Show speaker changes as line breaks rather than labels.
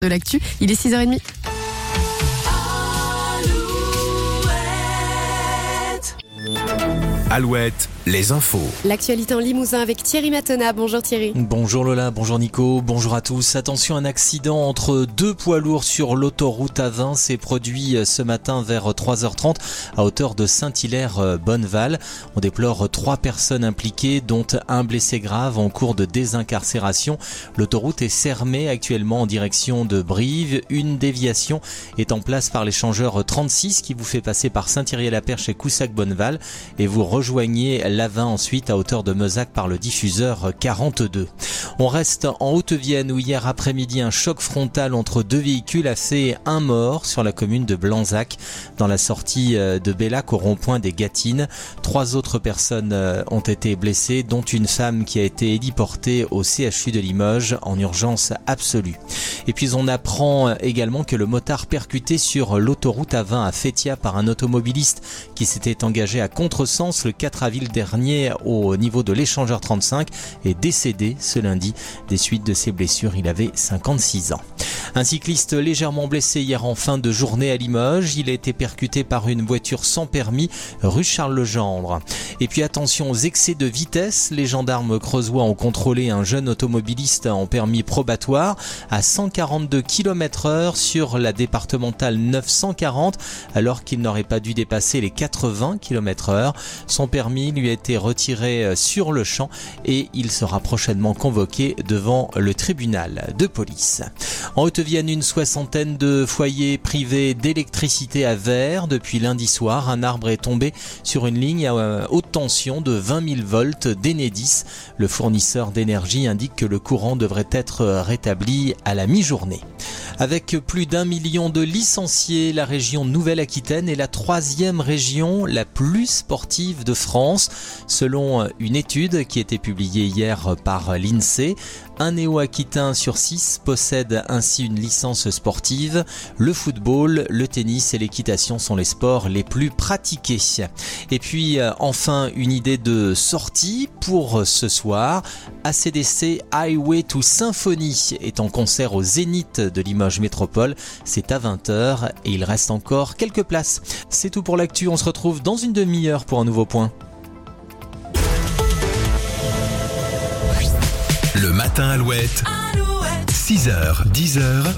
De l'actu, il est 6h30.
Alouette, les infos.
L'actualité en Limousin avec Thierry Matona. Bonjour Thierry.
Bonjour Lola, bonjour Nico, bonjour à tous. Attention, un accident entre deux poids lourds sur l'autoroute A20 s'est produit ce matin vers 3h30 à hauteur de Saint-Hilaire-Bonneval. On déplore 3 personnes impliquées, dont un blessé grave en cours de désincarcération. L'autoroute est fermée actuellement en direction de Brive. Une déviation est en place par l'échangeur 36 qui vous fait passer par Saint-Thierry-la-Perche et Coussac-Bonneval et vous rejoignez l'A20 ensuite à hauteur de Meuzac par le diffuseur 42. On reste en Haute-Vienne où hier après-midi un choc frontal entre deux véhicules a fait un mort sur la commune de Blanzac dans la sortie de Bellac au rond-point des Gâtines. 3 autres personnes ont été blessées, dont une femme qui a été héliportée au CHU de Limoges en urgence absolue. Et puis on apprend également que le motard percuté sur l'autoroute A20 à Fétia par un automobiliste qui s'était engagé à contresens le 4 avril dernier au niveau de l'échangeur 35 est décédé ce lundi des suites de ses blessures. Il avait 56 ans. Un cycliste légèrement blessé hier en fin de journée à Limoges. Il a été percuté par une voiture sans permis rue Charles-Legendre. Et puis attention aux excès de vitesse. Les gendarmes creusois ont contrôlé un jeune automobiliste en permis probatoire à 142 km/h sur la départementale 940 alors qu'il n'aurait pas dû dépasser les 80 km/h. Son permis lui a été retiré sur le champ et il sera prochainement convoqué devant le tribunal de police. En Haute-Vienne, une 60aine de foyers privés d'électricité à Vert. Depuis lundi soir, un arbre est tombé sur une ligne à haute tension de 20 000 volts d'Enedis. Le fournisseur d'énergie indique que le courant devrait être rétabli à la mi-journée. Avec plus d'1 million de licenciés, la région Nouvelle-Aquitaine est la 3e région la plus sportive de France, selon une étude qui a été publiée hier par l'INSEE. Un néo-aquitain sur 6 possède ainsi une licence sportive. Le football, le tennis et l'équitation sont les sports les plus pratiqués. Et puis enfin une idée de sortie pour ce soir. AC/DC Highway to Symphony est en concert au Zénith de Limoges Métropole. C'est à 20h et il reste encore quelques places. C'est tout pour l'actu, on se retrouve dans une demi-heure pour un nouveau point.
Le matin Alouette. 6h, 10h.